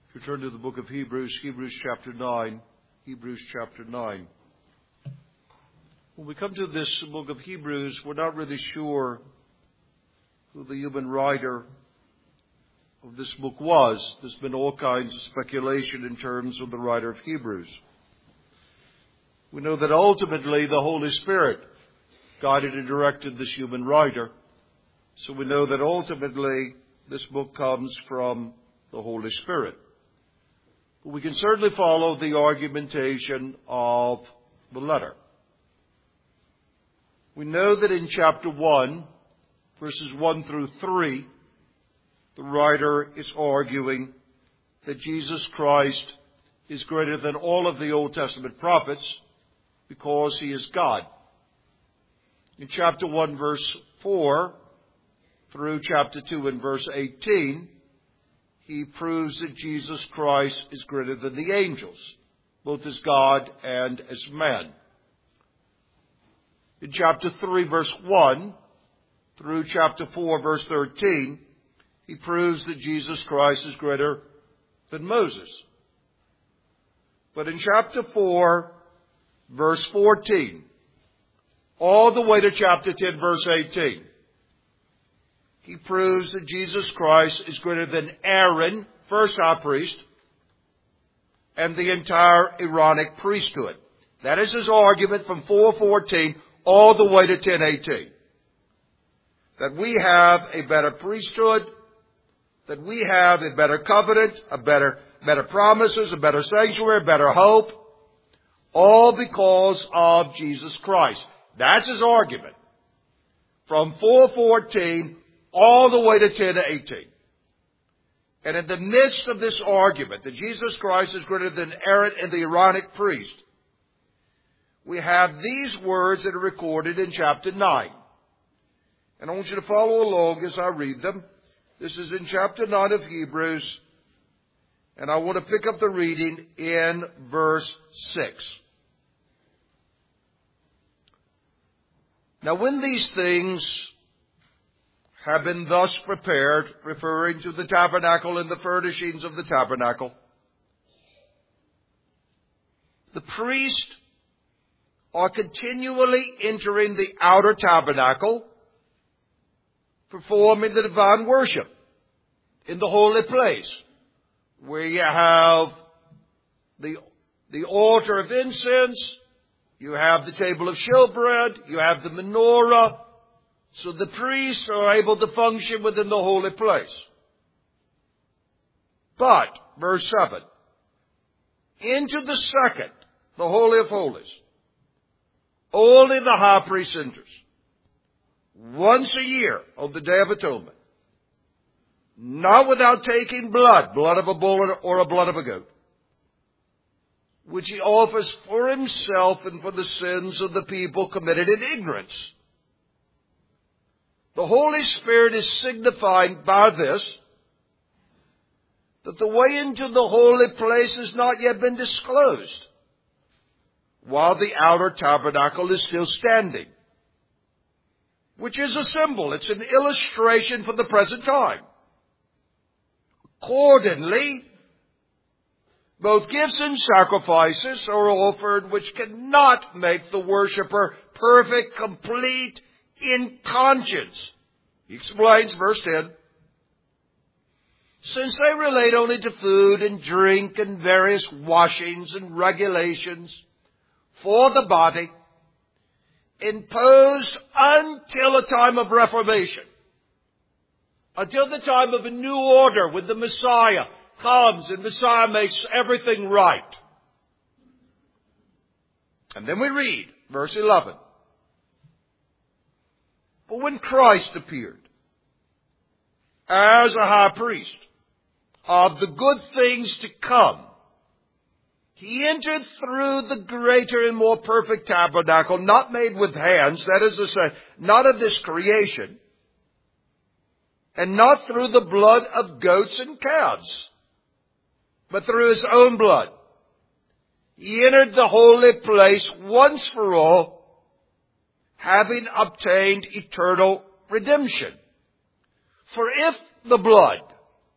If you turn to the book of Hebrews, Hebrews chapter 9. Hebrews chapter 9. When we come to this book of Hebrews, we're not really sure who the human writer of this book was. There's been all kinds of speculation in terms of the writer of Hebrews. We know that ultimately the Holy Spirit guided and directed this human writer. So we know that ultimately this book comes from the Holy Spirit. But we can certainly follow the argumentation of the letter. We know that in chapter 1, verses 1 through 3, the writer is arguing that Jesus Christ is greater than all of the Old Testament prophets because he is God. In chapter 1, verse 4, through chapter 2 and verse 18, he proves that Jesus Christ is greater than the angels, both as God and as man. In chapter 3, verse 1, through chapter 4, verse 13, he proves that Jesus Christ is greater than Moses. But in chapter 4, verse 14, all the way to chapter 10, verse 18, he proves that Jesus Christ is greater than Aaron, first high priest, and the entire Aaronic priesthood. That is his argument from 4:14 all the way to 10:18. That we have a better priesthood, that we have a better covenant, a better promises, a better sanctuary, a better hope, all because of Jesus Christ. That's his argument. From 4:14 all the way to 10:18. And in the midst of this argument that Jesus Christ is greater than Aaron and the Aaronic priest, we have these words that are recorded in chapter 9. And I want you to follow along as I read them. This is in chapter 9 of Hebrews, and I want to pick up the reading in verse 6. Now when these things have been thus prepared, referring to the tabernacle and the furnishings of the tabernacle, the priests are continually entering the outer tabernacle, performing the divine worship in the holy place, where you have the altar of incense, you have the table of showbread, you have the menorah. So the priests are able to function within the holy place. But, verse 7, into the second, the Holy of Holies, only the high priest enters, once a year on the Day of Atonement, not without taking blood of a bull or a blood of a goat, which he offers for himself and for the sins of the people committed in ignorance. The Holy Spirit is signifying by this that the way into the holy place has not yet been disclosed, while the outer tabernacle is still standing, which is a symbol. It's an illustration for the present time. Accordingly, both gifts and sacrifices are offered which cannot make the worshiper perfect, complete, in conscience. He explains, verse 10, since they relate only to food and drink and various washings and regulations for the body, imposed until a time of reformation, until the time of a new order when the Messiah comes and Messiah makes everything right. And then we read, verse 11, but when Christ appeared as a high priest of the good things to come, he entered through the greater and more perfect tabernacle, not made with hands, that is to say, not of this creation, and not through the blood of goats and calves, but through his own blood. He entered the holy place once for all, having obtained eternal redemption. For if the blood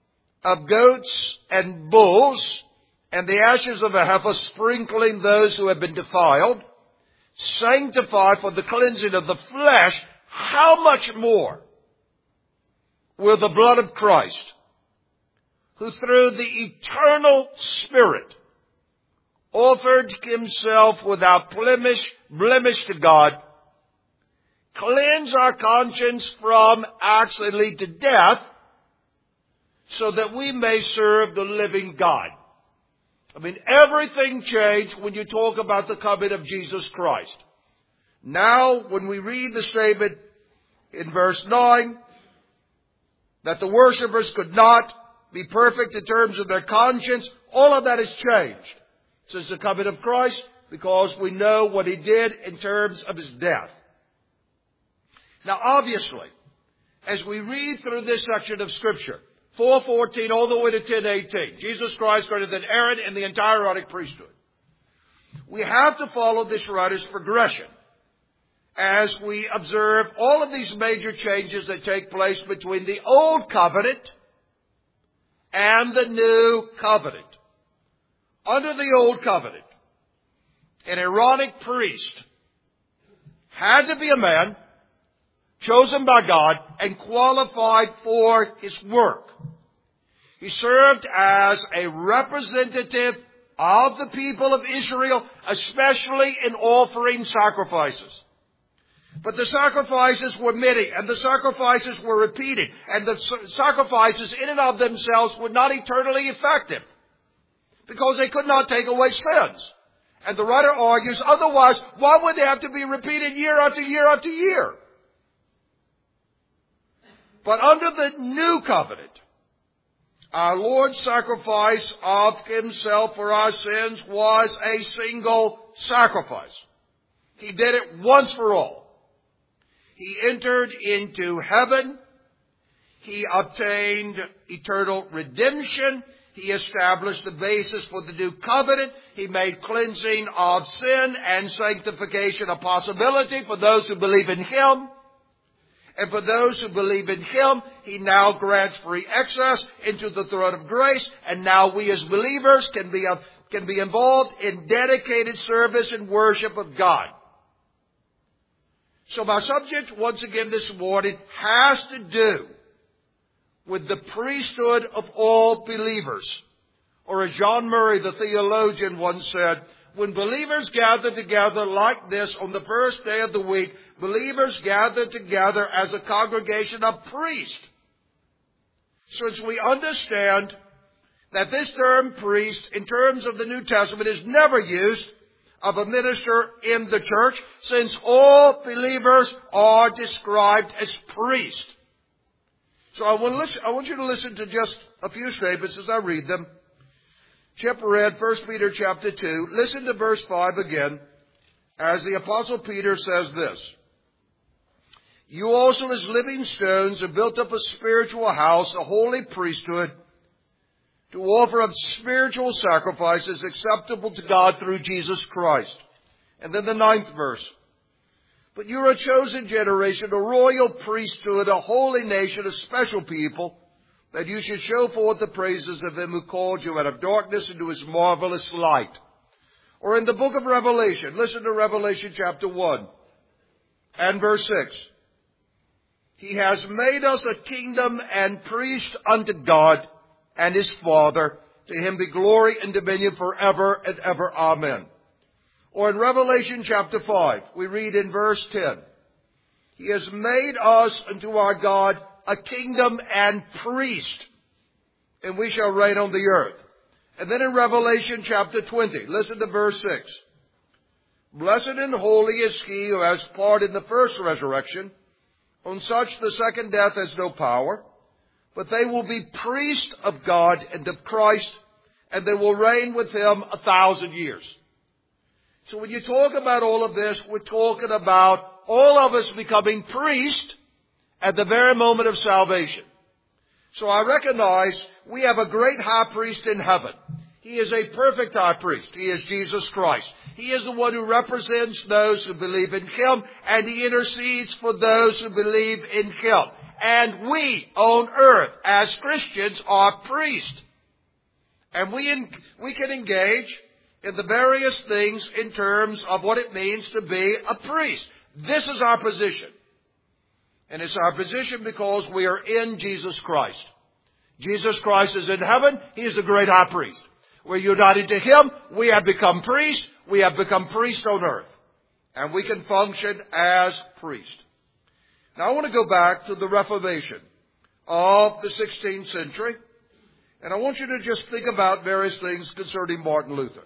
of goats and bulls, and the ashes of a heifer, sprinkling those who have been defiled, sanctify for the cleansing of the flesh, how much more will the blood of Christ, who through the eternal Spirit offered himself without blemish to God, cleanse our conscience from acts that lead to death, so that we may serve the living God. I mean, everything changed when you talk about the coming of Jesus Christ. Now, when we read the statement in verse 9, that the worshipers could not be perfect in terms of their conscience, all of that has changed since the coming of Christ, because we know what he did in terms of his death. Now, obviously, as we read through this section of Scripture, 4:14 all the way to 10:18, Jesus Christ greater than Aaron and the entire Aaronic priesthood, we have to follow this writer's progression as we observe all of these major changes that take place between the Old Covenant and the New Covenant. Under the Old Covenant, an Aaronic priest had to be a man chosen by God and qualified for his work. He served as a representative of the people of Israel, especially in offering sacrifices. But the sacrifices were many, and the sacrifices were repeated, and the sacrifices in and of themselves were not eternally effective, because they could not take away sins. And the writer argues, otherwise, why would they have to be repeated year after year after year? But under the New Covenant, our Lord's sacrifice of himself for our sins was a single sacrifice. He did it once for all. He entered into heaven. He obtained eternal redemption. He established the basis for the new covenant. He made cleansing of sin and sanctification a possibility for those who believe in him. And for those who believe in him, he now grants free access into the throne of grace. And now we as believers can be involved in dedicated service and worship of God. So my subject, once again this morning, has to do with the priesthood of all believers. Or as John Murray, the theologian, once said, when believers gather together like this on the first day of the week, believers gather together as a congregation of priests. Since we understand that this term priest, in terms of the New Testament, is never used of a minister in the church, since all believers are described as priests. So I want you to listen to just a few statements as I read them. Chip read 1 Peter chapter 2. Listen to verse 5 again, as the Apostle Peter says this. You also as living stones have built up a spiritual house, a holy priesthood, to offer up spiritual sacrifices acceptable to God through Jesus Christ. And then the 9th verse. But you are a chosen generation, a royal priesthood, a holy nation, a special people, that you should show forth the praises of him who called you out of darkness into his marvelous light. Or in the book of Revelation, listen to Revelation chapter 1 and verse 6. He has made us a kingdom and priest unto God and his Father. To him be glory and dominion forever and ever. Amen. Or in Revelation chapter 5, we read in verse 10, he has made us unto our God a kingdom and priest, and we shall reign on the earth. And then in Revelation chapter 20, listen to verse 6. Blessed and holy is he who has part in the first resurrection. On such the second death has no power, but they will be priests of God and of Christ, and they will reign with him 1,000 years. So when you talk about all of this, we're talking about all of us becoming priests at the very moment of salvation. So I recognize we have a great high priest in heaven. He is a perfect high priest. He is Jesus Christ. He is the one who represents those who believe in Him, and He intercedes for those who believe in Him. And we on earth, as Christians, are priests. And we can engage in the various things in terms of what it means to be a priest. This is our position. And it's our position because we are in Jesus Christ. Jesus Christ is in heaven. He is the great high priest. We're united to Him. We have become priests. We have become priests on earth. And we can function as priests. Now I want to go back to the Reformation of the 16th century. And I want you to just think about various things concerning Martin Luther.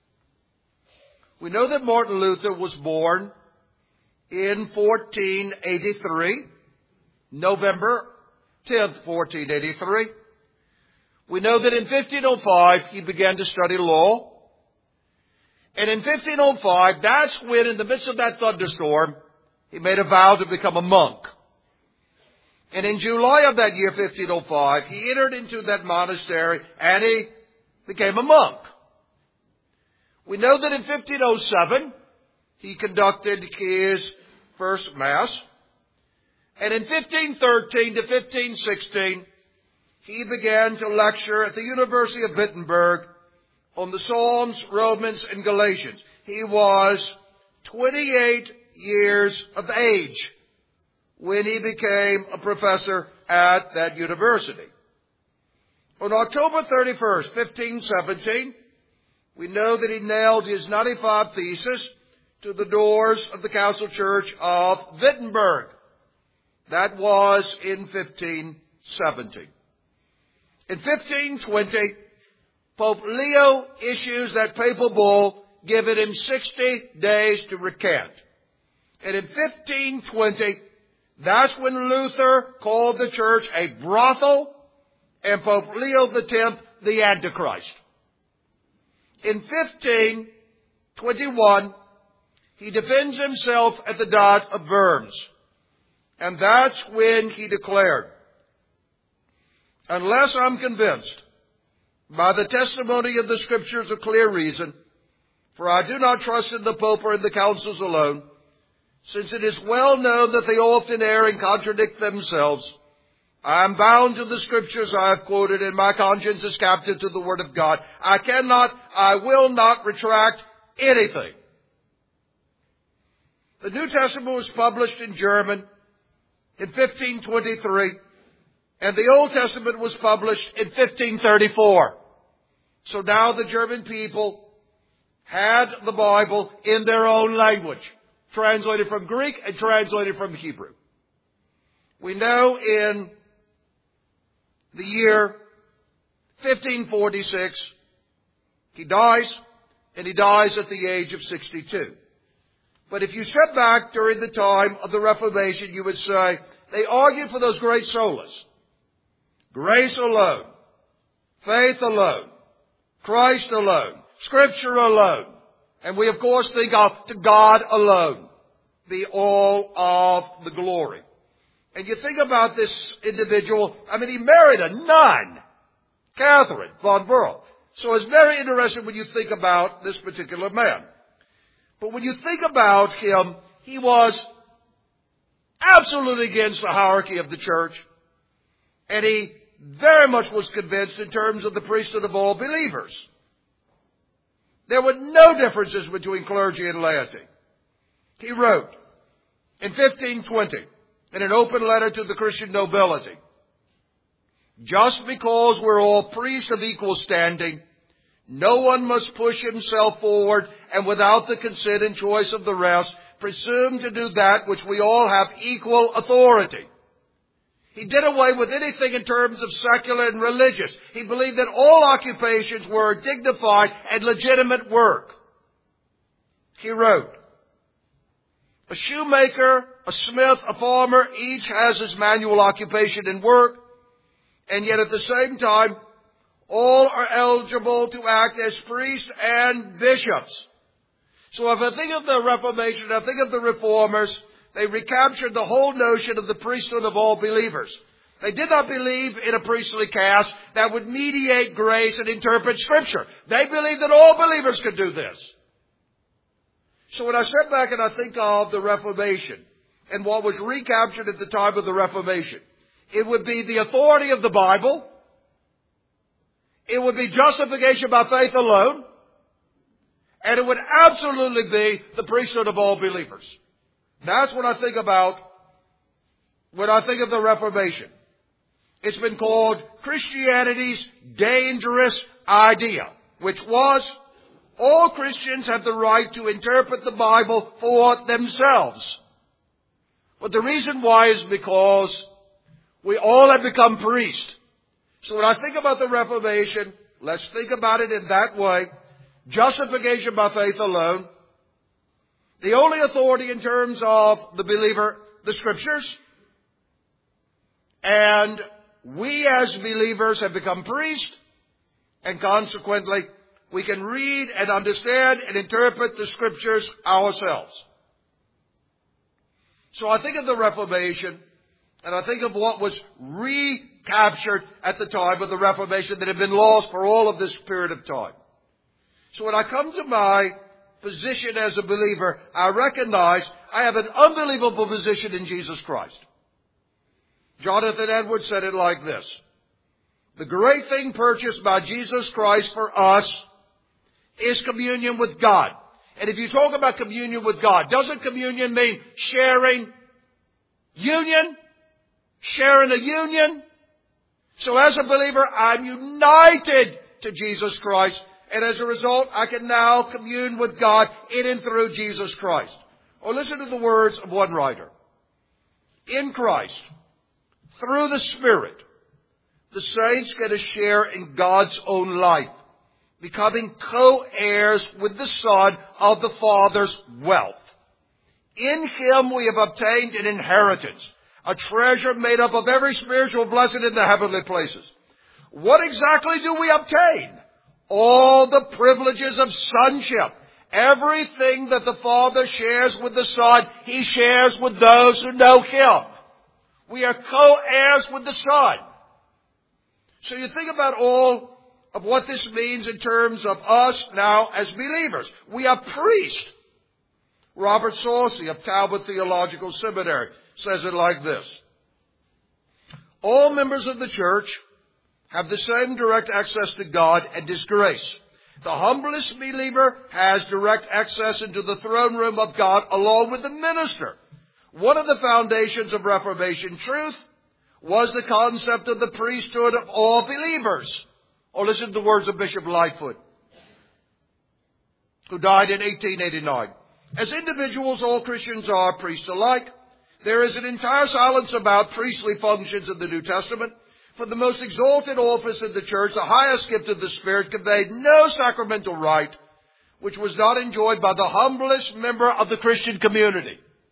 We know that Martin Luther was born in 1483, November 10th, 1483. We know that in 1505 he began to study law. And in 1505, that's when, in the midst of that thunderstorm, he made a vow to become a monk. And in July of that year, 1505, he entered into that monastery and he became a monk. We know that in 1507, he conducted his first Mass. And in 1513 to 1516, he began to lecture at the University of Wittenberg on the Psalms, Romans, and Galatians. He was 28 years of age when he became a professor at that university. On October 31st, 1517, we know that he nailed his 95 Theses to the doors of the Council Church of Wittenberg. That was in 1517. In 1520, Pope Leo issues that papal bull giving him 60 days to recant. And in 1520, that's when Luther called the church a brothel and Pope Leo X the Antichrist. In 1521, he defends himself at the Diet of Worms. And that's when he declared, unless I'm convinced by the testimony of the Scriptures of clear reason, for I do not trust in the Pope or in the councils alone, since it is well known that they often err and contradict themselves, I am bound to the Scriptures I have quoted, and my conscience is captive to the Word of God. I will not retract anything. The New Testament was published in German in 1523, and the Old Testament was published in 1534. So now the German people had the Bible in their own language, translated from Greek and translated from Hebrew. We know in the year 1546, he dies, and he dies at the age of 62. But if you step back during the time of the Reformation, you would say they argued for those great solas. Grace alone, faith alone, Christ alone, Scripture alone. And we of course think of to God alone be all of the glory. And you think about this individual, he married a nun, Catherine von Burl. So it's very interesting when you think about this particular man. But when you think about him, he was absolutely against the hierarchy of the church. And he very much was convinced in terms of the priesthood of all believers. There were no differences between clergy and laity. He wrote in 1520 in an open letter to the Christian nobility, just because we're all priests of equal standing, no one must push himself forward and without the consent and choice of the rest, presume to do that which we all have equal authority. He did away with anything in terms of secular and religious. He believed that all occupations were dignified and legitimate work. He wrote, a shoemaker, a smith, a farmer, each has his manual occupation and work, and yet at the same time, all are eligible to act as priests and bishops. So if I think of the Reformation, I think of the Reformers, they recaptured the whole notion of the priesthood of all believers. They did not believe in a priestly caste that would mediate grace and interpret Scripture. They believed that all believers could do this. So when I step back and I think of the Reformation and what was recaptured at the time of the Reformation, it would be the authority of the Bible. It would be justification by faith alone. And it would absolutely be the priesthood of all believers. That's what I think about when I think of the Reformation. It's been called Christianity's dangerous idea, which was all Christians have the right to interpret the Bible for themselves. But the reason why is because we all have become priests. So when I think about the Reformation, let's think about it in that way. Justification by faith alone. The only authority in terms of the believer, the Scriptures. And we as believers have become priests. And consequently, we can read and understand and interpret the Scriptures ourselves. So I think of the Reformation, and I think of what was recaptured at the time of the Reformation that had been lost for all of this period of time. So when I come to my position as a believer, I recognize I have an unbelievable position in Jesus Christ. Jonathan Edwards said it like this: the great thing purchased by Jesus Christ for us is communion with God. And if you talk about communion with God, doesn't communion mean sharing union? Sharing a union? So as a believer, I'm united to Jesus Christ. And as a result, I can now commune with God in and through Jesus Christ. Or listen to the words of one writer. In Christ, through the Spirit, the saints get a share in God's own life, becoming co-heirs with the Son of the Father's wealth. In Him we have obtained an inheritance, a treasure made up of every spiritual blessing in the heavenly places. What exactly do we obtain? All the privileges of sonship. Everything that the Father shares with the Son, He shares with those who know Him. We are co-heirs with the Son. So you think about all of what this means in terms of us now as believers. We are priests. Robert Saucy of Talbot Theological Seminary says it like this: all members of the church have the same direct access to God and His grace. The humblest believer has direct access into the throne room of God along with the minister. One of the foundations of Reformation truth was the concept of the priesthood of all believers. Or listen to the words of Bishop Lightfoot, who died in 1889. As individuals, all Christians are priests alike. There is an entire silence about priestly functions in the New Testament. For the most exalted office in the church, the highest gift of the Spirit, conveyed no sacramental right which was not enjoyed by the humblest member of the Christian community.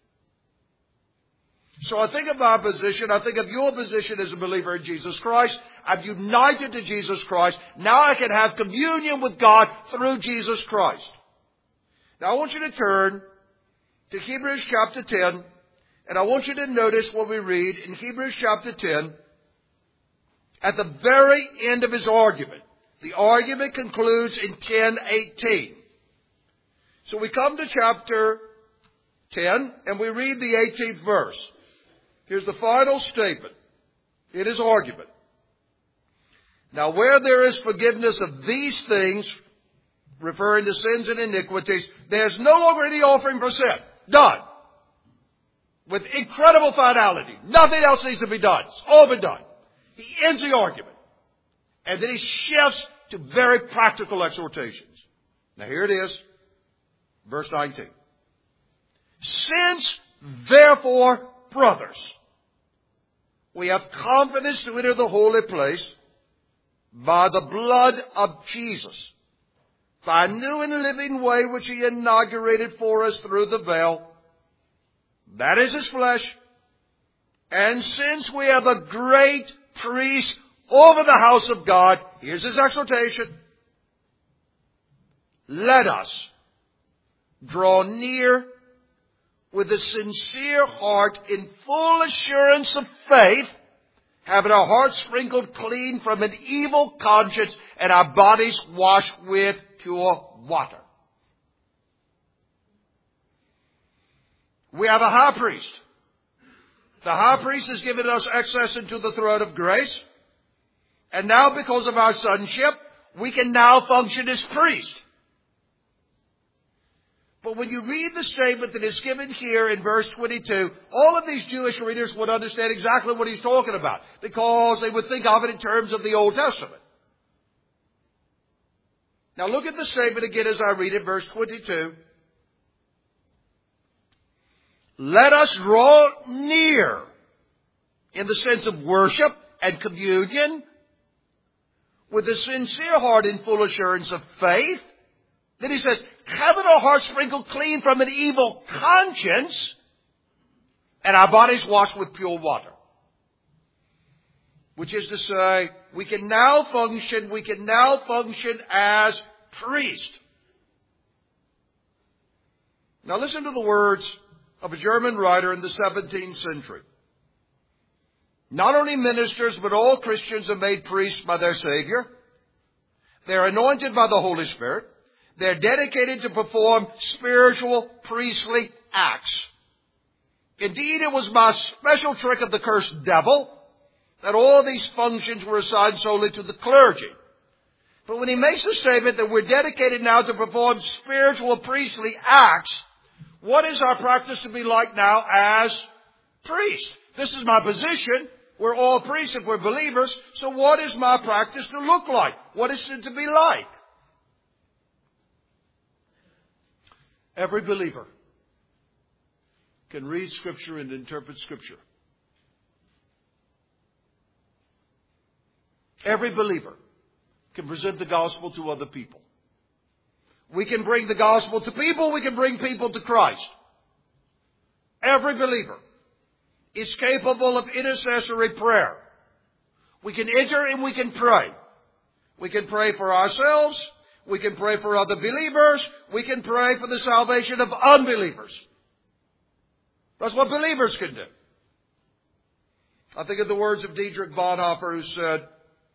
So I think of our position, I think of your position as a believer in Jesus Christ. I'm united to Jesus Christ. Now I can have communion with God through Jesus Christ. Now I want you to turn to Hebrews chapter 10, and I want you to notice what we read in Hebrews chapter 10 at the very end of his argument. The argument concludes in 10:18. So we come to chapter 10 and we read the 18th verse. Here's the final statement in his argument. Now where there is forgiveness of these things, referring to sins and iniquities, there's no longer any offering for sin. Done. With incredible finality. Nothing else needs to be done. It's all been done. He ends the argument. And then he shifts to very practical exhortations. Now here it is. Verse 19. Since, therefore, brothers, we have confidence to enter the holy place by the blood of Jesus, by a new and living way which He inaugurated for us through the veil, that is His flesh. And since we have a great priest over the house of God, here's his exhortation: let us draw near with a sincere heart in full assurance of faith, having our hearts sprinkled clean from an evil conscience and our bodies washed with pure water. We have a high priest. The high priest has given us access into the throne of grace. And now because of our sonship, we can now function as priest. But when you read the statement that is given here in verse 22, all of these Jewish readers would understand exactly what he's talking about, because they would think of it in terms of the Old Testament. Now look at the statement again as I read it, verse 22. Let us draw near in the sense of worship and communion with a sincere heart and full assurance of faith. Then he says, having our hearts sprinkled clean from an evil conscience and our bodies washed with pure water. Which is to say, we can now function as priest. Now listen to the words of a German writer in the 17th century. Not only ministers, but all Christians are made priests by their Savior. They're anointed by the Holy Spirit. They're dedicated to perform spiritual priestly acts. Indeed, it was my special trick of the cursed devil that all these functions were assigned solely to the clergy. But when he makes the statement that we're dedicated now to perform spiritual priestly acts, what is our practice to be like now as priests? This is my position. We're all priests if we're believers. So what is my practice to look like? What is it to be like? Every believer can read Scripture and interpret Scripture. Every believer can present the gospel to other people. We can bring the gospel to people. We can bring people to Christ. Every believer is capable of intercessory prayer. We can enter and we can pray. We can pray for ourselves. We can pray for other believers. We can pray for the salvation of unbelievers. That's what believers can do. I think of the words of Dietrich Bonhoeffer, who said,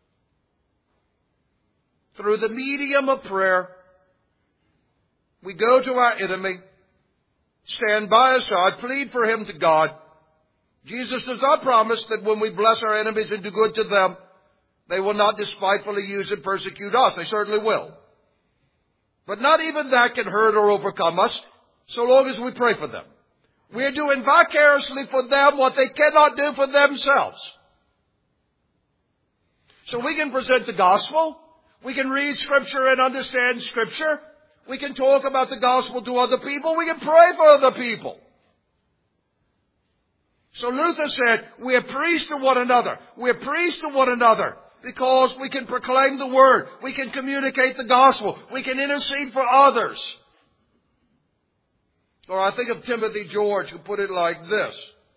through the medium of prayer, we go to our enemy, stand by his side, plead for him to God. Jesus does not promise that when we bless our enemies and do good to them, they will not despitefully use and persecute us. They certainly will. But not even that can hurt or overcome us, so long as we pray for them. We are doing vicariously for them what they cannot do for themselves. So we can present the gospel. We can read Scripture and understand Scripture. We can talk about the gospel to other people. We can pray for other people. So Luther said, we are priests to one another. We are priests to one another because we can proclaim the word. We can communicate the gospel. We can intercede for others. Or I think of Timothy George, who put it like this.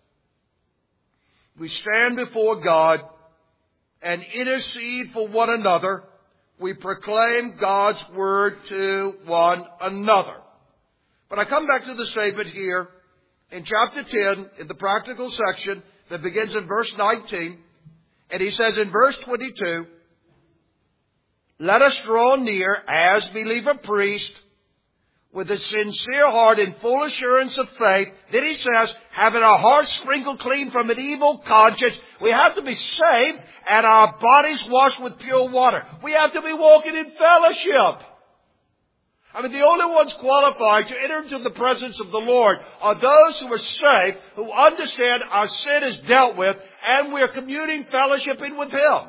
We stand before God and intercede for one another. We proclaim God's word to one another. But I come back to the statement here in chapter 10, in the practical section that begins in verse 19. And he says in verse 22, let us draw near as believer priest with a sincere heart and full assurance of faith. Then he says, having our hearts sprinkled clean from an evil conscience. We have to be saved and our bodies washed with pure water. We have to be walking in fellowship. I mean, the only ones qualified to enter into the presence of the Lord are those who are saved, who understand our sin is dealt with, and we are communing, fellowshipping with Him.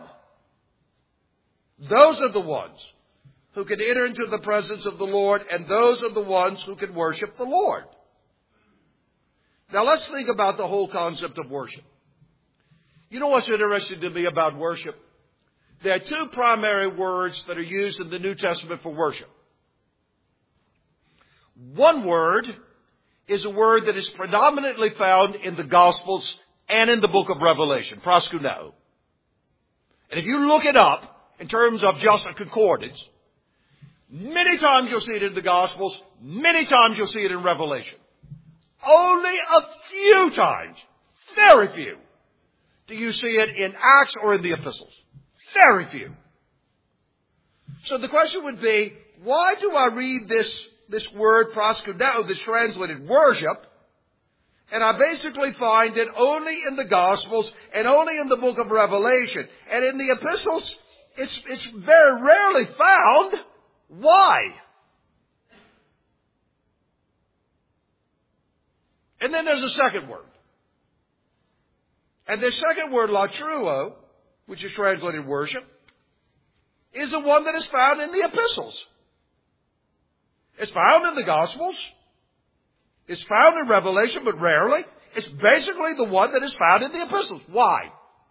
Those are the ones who can enter into the presence of the Lord, and those are the ones who can worship the Lord. Now let's think about the whole concept of worship. You know what's interesting to me about worship? There are two primary words that are used in the New Testament for worship. One word is a word that is predominantly found in the Gospels and in the book of Revelation, proskuneo. And if you look it up in terms of just a concordance, many times you'll see it in the Gospels, many times you'll see it in Revelation. Only a few times, very few, do you see it in Acts or in the epistles? Very few. So the question would be, why do I read this word proskuneo, this translated worship, and I basically find it only in the Gospels and only in the book of Revelation. And in the epistles, it's very rarely found. Why? And then there's a second word. And this second word, latruo, which is translated worship, is the one that is found in the epistles. It's found in the Gospels. It's found in Revelation, but rarely. It's basically the one that is found in the epistles. Why?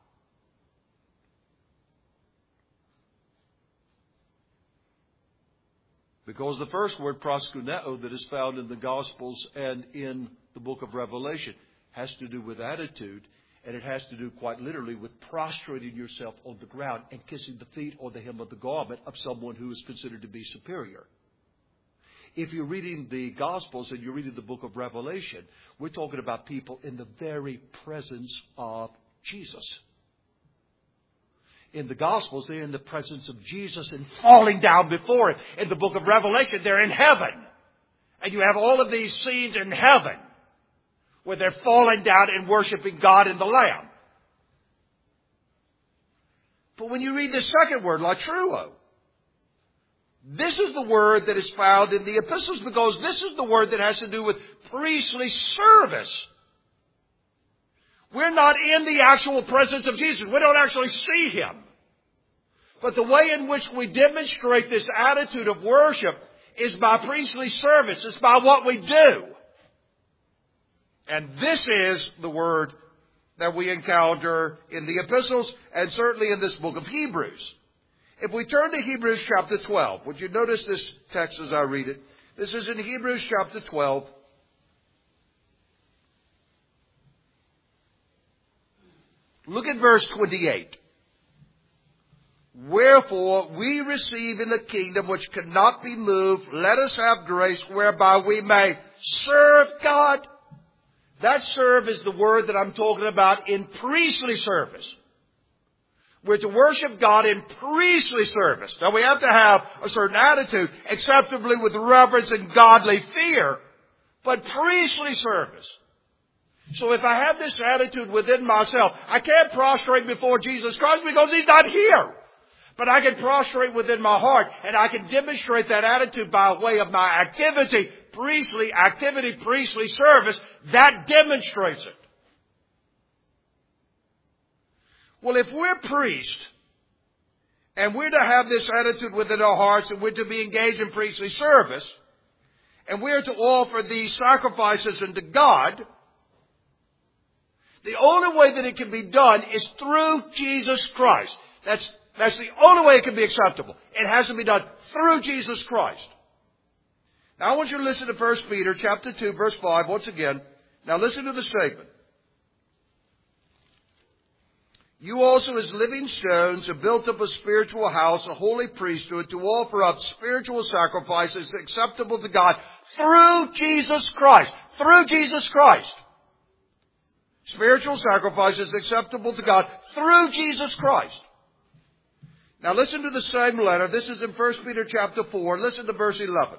Because the first word, proskuneo, that is found in the Gospels and in the book of Revelation, has to do with attitude, and it has to do quite literally with prostrating yourself on the ground and kissing the feet or the hem of the garment of someone who is considered to be superior. If you're reading the Gospels and you're reading the book of Revelation, we're talking about people in the very presence of Jesus. In the Gospels, they're in the presence of Jesus and falling down before Him. In the book of Revelation, they're in heaven. And you have all of these scenes in heaven where they're falling down and worshiping God and the Lamb. But when you read the second word, latruo, this is the word that is found in the epistles because this is the word that has to do with priestly service. We're not in the actual presence of Jesus. We don't actually see Him. But the way in which we demonstrate this attitude of worship is by priestly service. It's by what we do. And this is the word that we encounter in the epistles and certainly in this book of Hebrews. If we turn to Hebrews chapter 12, would you notice this text as I read it? This is in Hebrews chapter 12. Look at verse 28. Wherefore we receive in the kingdom which cannot be moved, let us have grace whereby we may serve God. That serve is the word that I'm talking about in priestly service. We're to worship God in priestly service. Now we have to have a certain attitude, acceptably with reverence and godly fear, but priestly service. So if I have this attitude within myself, I can't prostrate before Jesus Christ because He's not here. But I can prostrate within my heart and I can demonstrate that attitude by way of my activity, priestly service. That demonstrates it. Well, if we're priests and we're to have this attitude within our hearts and we're to be engaged in priestly service and we're to offer these sacrifices unto God, the only way that it can be done is through Jesus Christ. That's the only way it can be acceptable. It has to be done through Jesus Christ. Now I want you to listen to 1 Peter chapter 2 verse 5 once again. Now listen to the statement. You also as living stones are built up a spiritual house, a holy priesthood, to offer up spiritual sacrifices acceptable to God through Jesus Christ. Through Jesus Christ. Spiritual sacrifices acceptable to God through Jesus Christ. Now listen to the same letter. This is in 1 Peter chapter 4. Listen to verse 11.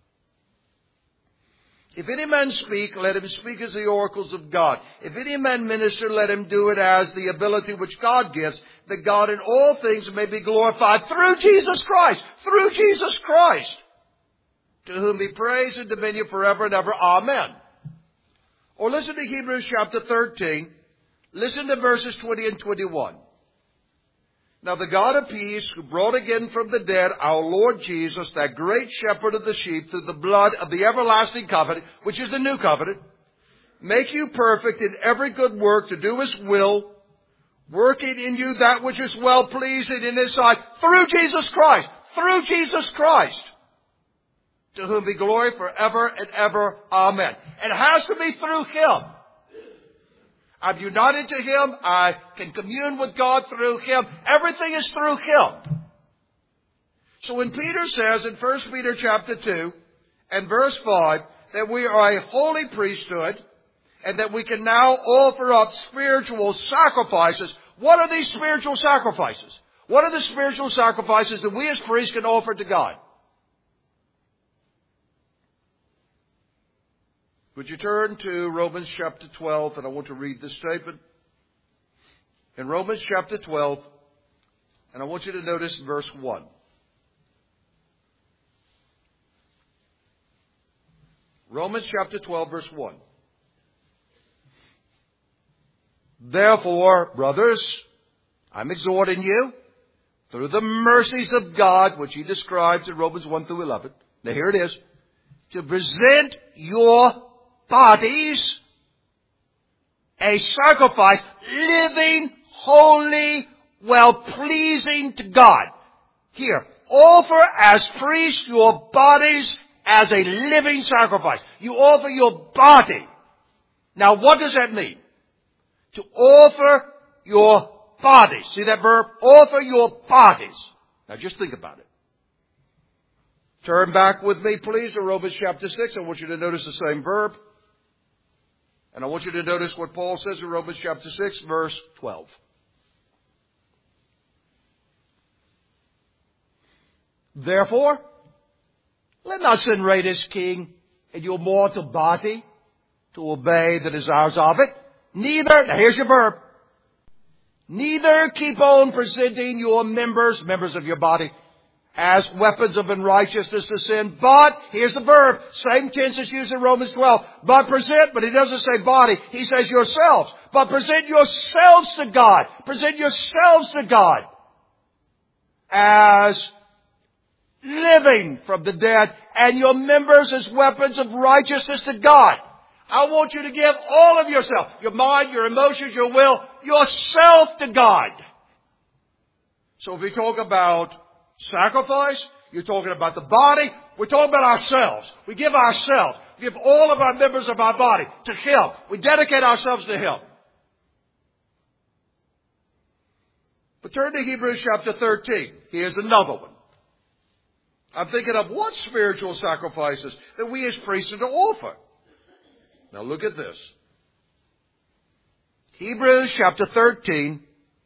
If any man speak, let him speak as the oracles of God. If any man minister, let him do it as the ability which God gives, that God in all things may be glorified through Jesus Christ. Through Jesus Christ. To whom be praise and dominion forever and ever. Amen. Or listen to Hebrews chapter 13. Listen to verses 20 and 21. Now the God of peace, who brought again from the dead our Lord Jesus, that great shepherd of the sheep, through the blood of the everlasting covenant, which is the new covenant, make you perfect in every good work to do His will, working in you that which is well pleasing in His sight, through Jesus Christ. Through Jesus Christ. To whom be glory forever and ever. Amen. And it has to be through Him. I'm united to Him. I can commune with God through Him. Everything is through Him. So when Peter says in 1 Peter chapter 2 and verse 5 that we are a holy priesthood and that we can now offer up spiritual sacrifices. What are these spiritual sacrifices? What are the spiritual sacrifices that we as priests can offer to God? Would you turn to Romans chapter 12, and I want to read this statement. In Romans chapter 12, and I want you to notice verse 1. Romans chapter 12, verse 1. Therefore, brothers, I'm exhorting you, through the mercies of God, which he describes in Romans 1 through 11. Now here it is. To present your bodies a sacrifice, living, holy, well-pleasing to God. Here, offer as priests your bodies as a living sacrifice. You offer your body. Now what does that mean? To offer your bodies. See that verb? Offer your bodies. Now just think about it. Turn back with me, please, to Romans chapter 6. I want you to notice the same verb. And I want you to notice what Paul says in Romans chapter 6, verse 12. Therefore, let not sin reign as king in your mortal body to obey the desires of it. Neither, now here's your verb, neither keep on presenting your members of your body, as weapons of unrighteousness to sin. But, here's the verb, same tense as used in Romans 12. But present, but he doesn't say body, he says yourselves. But present yourselves to God. Present yourselves to God as living from the dead, and your members as weapons of righteousness to God. I want you to give all of yourself, your mind, your emotions, your will, yourself to God. So if we talk about sacrifice, you're talking about the body, we're talking about ourselves. We give ourselves, we give all of our members of our body to Him. We dedicate ourselves to Him. But turn to Hebrews chapter 13. Here's another one. I'm thinking of what spiritual sacrifices that we as priests are to offer. Now look at this. Hebrews chapter 13.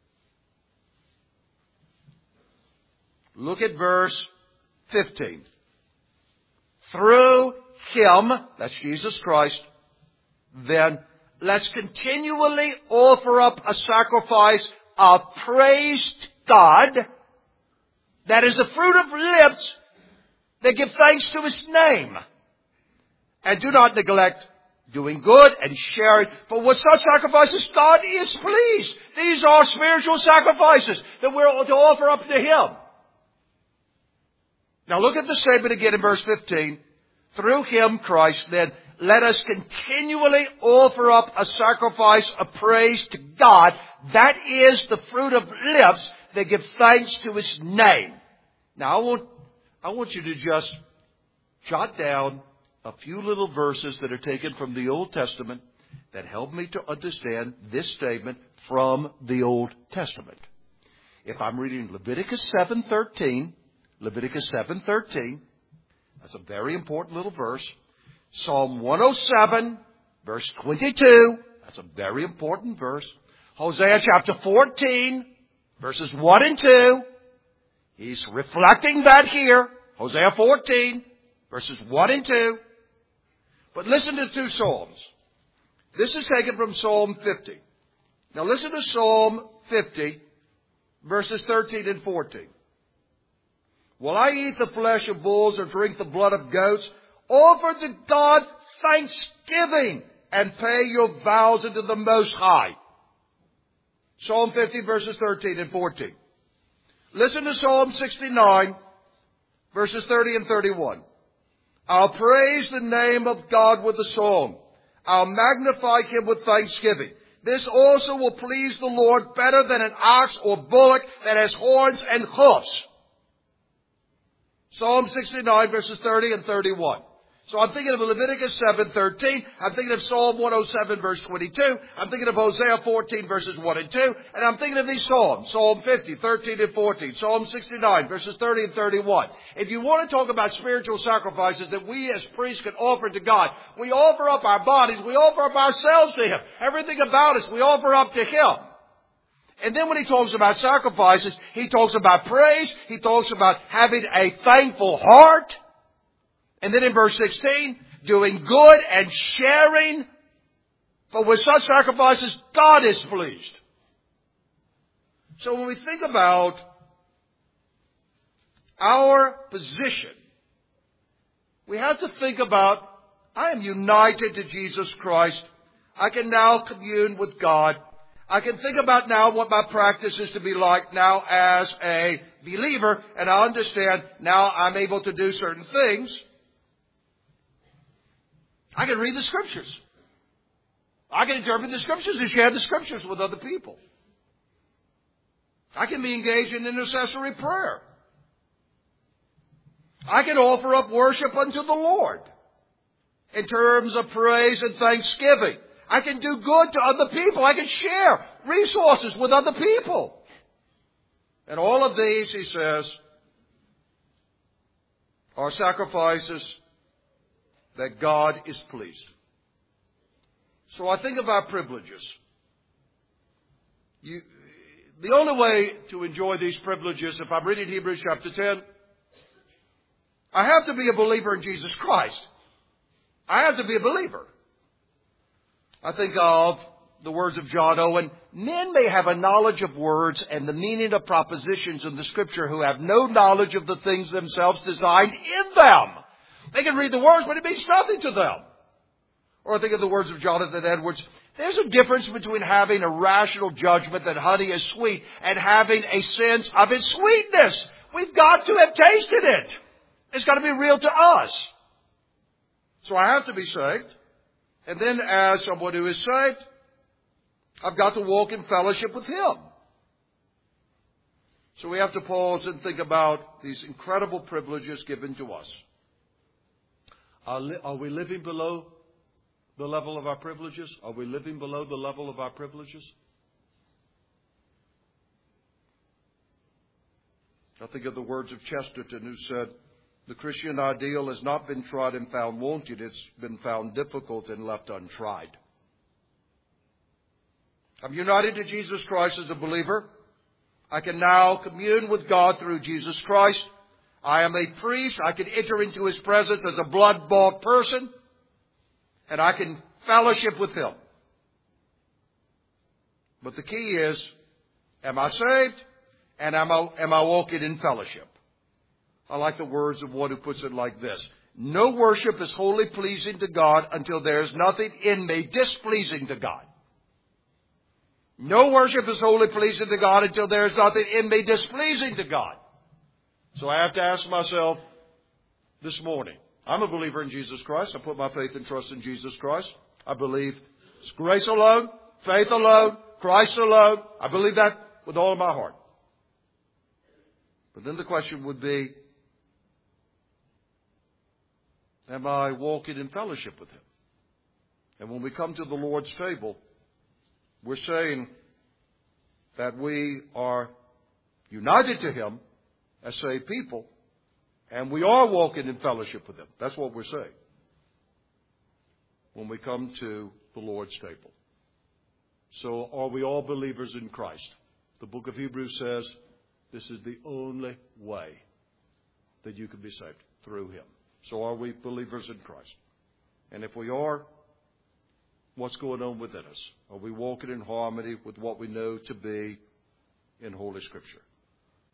Look at verse 15. Through Him, that's Jesus Christ, then let's continually offer up a sacrifice of praise to God, that is the fruit of lips that give thanks to His name. And do not neglect doing good and sharing, for with such sacrifices God is pleased. These are spiritual sacrifices that we're to offer up to Him. Now look at the statement again in verse 15. Through Him, Christ, then, let us continually offer up a sacrifice of praise to God. That is the fruit of lips that give thanks to His name. Now I want you to just jot down a few little verses that are taken from the Old Testament that help me to understand this statement from the Old Testament. If I'm reading Leviticus 7:13, that's a very important little verse. Psalm 107, verse 22, that's a very important verse. Hosea chapter 14, verses 1 and 2. He's reflecting that here. Hosea 14, verses 1 and 2. But listen to two Psalms. This is taken from Psalm 50. Now listen to Psalm 50, verses 13 and 14. Will I eat the flesh of bulls or drink the blood of goats? Offer to God thanksgiving and pay your vows unto the Most High. Psalm 50, verses 13 and 14. Listen to Psalm 69, verses 30 and 31. I'll praise the name of God with a song. I'll magnify Him with thanksgiving. This also will please the Lord better than an ox or bullock that has horns and hoofs. Psalm 69, verses 30 and 31. So I'm thinking of Leviticus 7:13. I'm thinking of Psalm 107 verse 22. I'm thinking of Hosea 14 verses 1 and 2. And I'm thinking of these Psalms. Psalm 50, 13 and 14. Psalm 69 verses 30 and 31. If you want to talk about spiritual sacrifices that we as priests can offer to God, we offer up our bodies. We offer up ourselves to Him. Everything about us we offer up to Him. And then when He talks about sacrifices, He talks about praise. He talks about having a thankful heart. And then in verse 16, doing good and sharing. For with such sacrifices, God is pleased. So when we think about our position, we have to think about, I am united to Jesus Christ. I can now commune with God. I can think about now what my practice is to be like now as a believer. And I understand now I'm able to do certain things. I can read the Scriptures. I can interpret the Scriptures and share the Scriptures with other people. I can be engaged in intercessory prayer. I can offer up worship unto the Lord in terms of praise and thanksgiving. I can do good to other people. I can share resources with other people. And all of these, he says, are sacrifices that God is pleased. So I think of our privileges. The only way to enjoy these privileges, if I'm reading Hebrews chapter 10, I have to be a believer in Jesus Christ. I have to be a believer. I think of the words of John Owen. Men may have a knowledge of words and the meaning of propositions in the Scripture who have no knowledge of the things themselves designed in them. They can read the words, but it means nothing to them. Or I think of the words of Jonathan Edwards. There's a difference between having a rational judgment that honey is sweet and having a sense of its sweetness. We've got to have tasted it. It's got to be real to us. So I have to be saved. And then as someone who is saved, I've got to walk in fellowship with Him. So we have to pause and think about these incredible privileges given to us. Are we living below the level of our privileges? Are we living below the level of our privileges? I think of the words of Chesterton, who said, the Christian ideal has not been tried and found wanted. It's been found difficult and left untried. I'm united to Jesus Christ as a believer. I can now commune with God through Jesus Christ. I am a priest. I can enter into His presence as a blood-bought person. And I can fellowship with Him. But the key is, am I saved? And am I walking in fellowship? I like the words of one who puts it like this. No worship is wholly pleasing to God until there is nothing in me displeasing to God. No worship is wholly pleasing to God until there is nothing in me displeasing to God. So I have to ask myself this morning. I'm a believer in Jesus Christ. I put my faith and trust in Jesus Christ. I believe it's grace alone, faith alone, Christ alone. I believe that with all of my heart. But then the question would be, am I walking in fellowship with Him? And when we come to the Lord's table, we're saying that we are united to Him as saved people, and we are walking in fellowship with Him. That's what we're saying when we come to the Lord's table. So are we all believers in Christ? The book of Hebrews says this is the only way that you can be saved, through Him. So are we believers in Christ? And if we are, what's going on within us? Are we walking in harmony with what we know to be in Holy Scripture?